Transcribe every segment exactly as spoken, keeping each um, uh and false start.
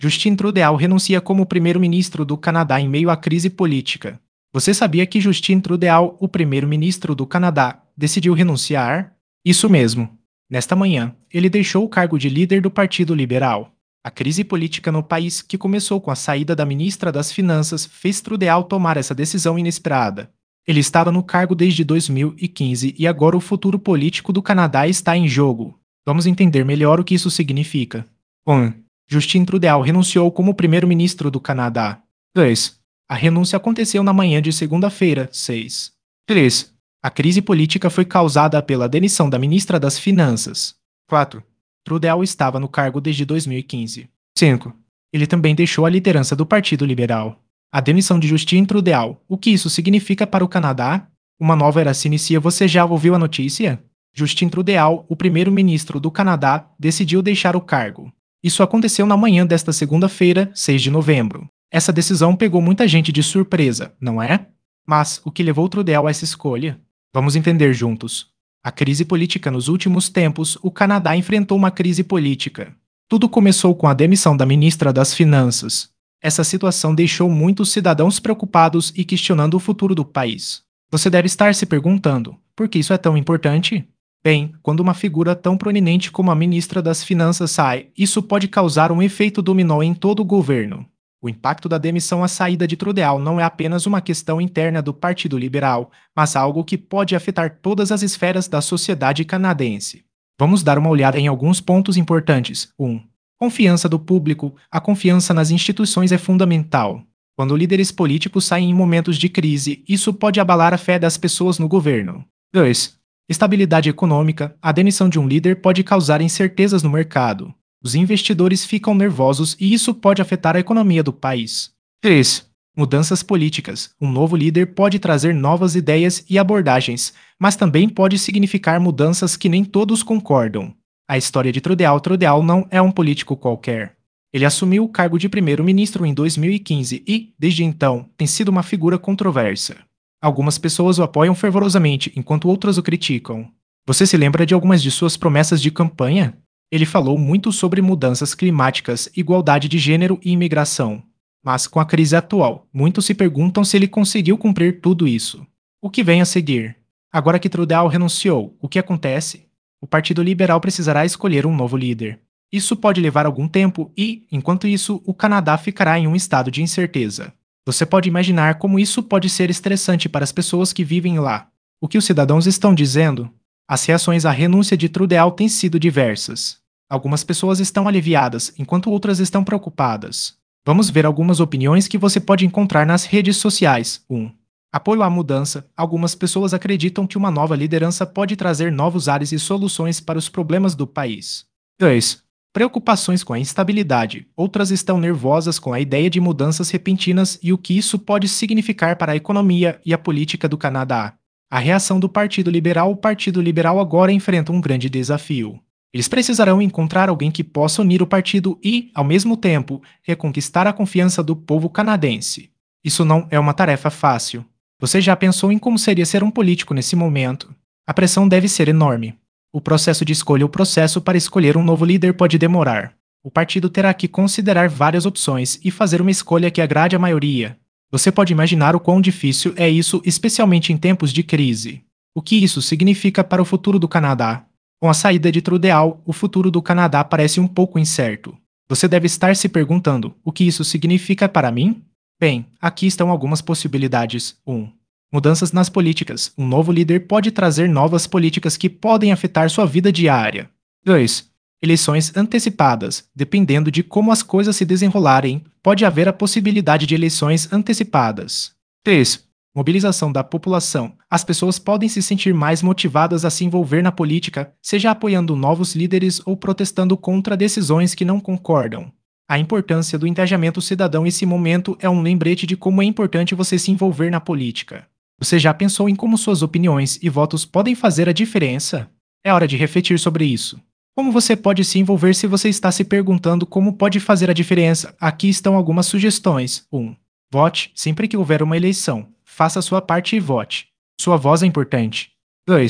Justin Trudeau renuncia como primeiro-ministro do Canadá em meio à crise política. Você sabia que Justin Trudeau, o primeiro-ministro do Canadá, decidiu renunciar? Isso mesmo. Nesta manhã, ele deixou o cargo de líder do Partido Liberal. A crise política no país, que começou com a saída da ministra das Finanças, fez Trudeau tomar essa decisão inesperada. Ele estava no cargo desde dois mil e quinze e agora o futuro político do Canadá está em jogo. Vamos entender melhor o que isso significa. um. Justin Trudeau renunciou como primeiro-ministro do Canadá. dois. A renúncia aconteceu na manhã de segunda-feira, seis. três. A crise política foi causada pela demissão da ministra das Finanças. quatro. Trudeau estava no cargo desde dois mil e quinze. cinco. Ele também deixou a liderança do Partido Liberal. A demissão de Justin Trudeau. O que isso significa para o Canadá? Uma nova era se inicia. Você já ouviu a notícia? Justin Trudeau, o primeiro-ministro do Canadá, decidiu deixar o cargo. Isso aconteceu na manhã desta segunda-feira, seis de novembro. Essa decisão pegou muita gente de surpresa, não é? Mas o que levou Trudeau a essa escolha? Vamos entender juntos. A crise política nos últimos tempos, o Canadá enfrentou uma crise política. Tudo começou com a demissão da ministra das Finanças. Essa situação deixou muitos cidadãos preocupados e questionando o futuro do país. Você deve estar se perguntando, por que isso é tão importante? Bem, quando uma figura tão proeminente como a ministra das Finanças sai, isso pode causar um efeito dominó em todo o governo. O impacto da demissão à saída de Trudeau não é apenas uma questão interna do Partido Liberal, mas algo que pode afetar todas as esferas da sociedade canadense. Vamos dar uma olhada em alguns pontos importantes. um. Confiança do público. A confiança nas instituições é fundamental. Quando líderes políticos saem em momentos de crise, isso pode abalar a fé das pessoas no governo. dois. Estabilidade econômica. A demissão de um líder pode causar incertezas no mercado. Os investidores ficam nervosos e isso pode afetar a economia do país. três. Mudanças políticas. Um novo líder pode trazer novas ideias e abordagens, mas também pode significar mudanças que nem todos concordam. A história de Trudeau Trudeau não é um político qualquer. Ele assumiu o cargo de primeiro-ministro em dois mil e quinze e, desde então, tem sido uma figura controversa. Algumas pessoas o apoiam fervorosamente, enquanto outras o criticam. Você se lembra de algumas de suas promessas de campanha? Ele falou muito sobre mudanças climáticas, igualdade de gênero e imigração. Mas, com a crise atual, muitos se perguntam se ele conseguiu cumprir tudo isso. O que vem a seguir? Agora que Trudeau renunciou, o que acontece? O Partido Liberal precisará escolher um novo líder. Isso pode levar algum tempo e, enquanto isso, o Canadá ficará em um estado de incerteza. Você pode imaginar como isso pode ser estressante para as pessoas que vivem lá. O que os cidadãos estão dizendo? As reações à renúncia de Trudeau têm sido diversas. Algumas pessoas estão aliviadas, enquanto outras estão preocupadas. Vamos ver algumas opiniões que você pode encontrar nas redes sociais. um. Apoio à mudança. Algumas pessoas acreditam que uma nova liderança pode trazer novos ares e soluções para os problemas do país. dois. Preocupações com a instabilidade. Outras estão nervosas com a ideia de mudanças repentinas e o que isso pode significar para a economia e a política do Canadá. A reação do Partido Liberal. O Partido Liberal agora enfrenta um grande desafio. Eles precisarão encontrar alguém que possa unir o partido e, ao mesmo tempo, reconquistar a confiança do povo canadense. Isso não é uma tarefa fácil. Você já pensou em como seria ser um político nesse momento? A pressão deve ser enorme. O processo de escolha, o processo para escolher um novo líder pode demorar. O partido terá que considerar várias opções e fazer uma escolha que agrade a maioria. Você pode imaginar o quão difícil é isso, especialmente em tempos de crise. O que isso significa para o futuro do Canadá? Com a saída de Trudeau, o futuro do Canadá parece um pouco incerto. Você deve estar se perguntando, o que isso significa para mim? Bem, aqui estão algumas possibilidades. um. Mudanças nas políticas. Um novo líder pode trazer novas políticas que podem afetar sua vida diária. dois. Eleições antecipadas. Dependendo de como as coisas se desenrolarem, pode haver a possibilidade de eleições antecipadas. três. Mobilização da população. As pessoas podem se sentir mais motivadas a se envolver na política, seja apoiando novos líderes ou protestando contra decisões que não concordam. A importância do engajamento cidadão. Esse momento é um lembrete de como é importante você se envolver na política. Você já pensou em como suas opiniões e votos podem fazer a diferença? É hora de refletir sobre isso. Como você pode se envolver se você está se perguntando como pode fazer a diferença? Aqui estão algumas sugestões. um. Vote sempre que houver uma eleição. Faça a sua parte e vote. Sua voz é importante. dois.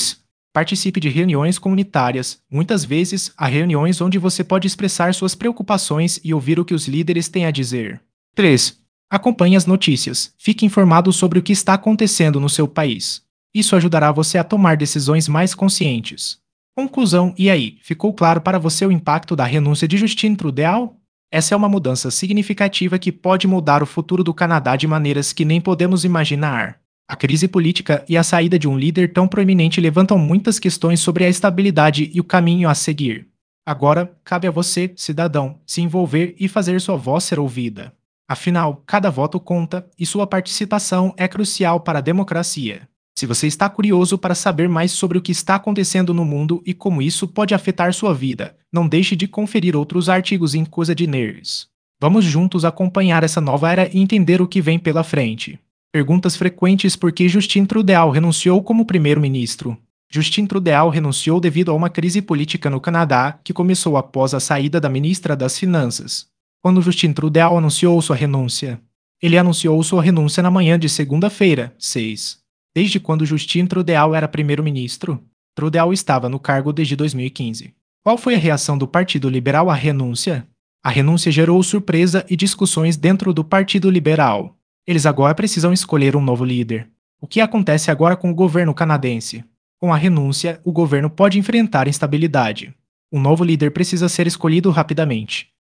Participe de reuniões comunitárias. Muitas vezes, há reuniões onde você pode expressar suas preocupações e ouvir o que os líderes têm a dizer. três. Acompanhe as notícias. Fique informado sobre o que está acontecendo no seu país. Isso ajudará você a tomar decisões mais conscientes. Conclusão: e aí, ficou claro para você o impacto da renúncia de Justin Trudeau? Essa é uma mudança significativa que pode mudar o futuro do Canadá de maneiras que nem podemos imaginar. A crise política e a saída de um líder tão proeminente levantam muitas questões sobre a estabilidade e o caminho a seguir. Agora, cabe a você, cidadão, se envolver e fazer sua voz ser ouvida. Afinal, cada voto conta e sua participação é crucial para a democracia. Se você está curioso para saber mais sobre o que está acontecendo no mundo e como isso pode afetar sua vida, não deixe de conferir outros artigos em Coisa de Nerds. Vamos juntos acompanhar essa nova era e entender o que vem pela frente. Perguntas frequentes: por que Justin Trudeau renunciou como primeiro-ministro? Justin Trudeau renunciou devido a uma crise política no Canadá que começou após a saída da ministra das Finanças. Quando Justin Trudeau anunciou sua renúncia? Ele anunciou sua renúncia na manhã de segunda-feira, seis. Desde quando Justin Trudeau era primeiro-ministro? Trudeau estava no cargo desde dois mil e quinze. Qual foi a reação do Partido Liberal à renúncia? A renúncia gerou surpresa e discussões dentro do Partido Liberal. Eles agora precisam escolher um novo líder. O que acontece agora com o governo canadense? Com a renúncia, o governo pode enfrentar instabilidade. Um novo líder precisa ser escolhido rapidamente.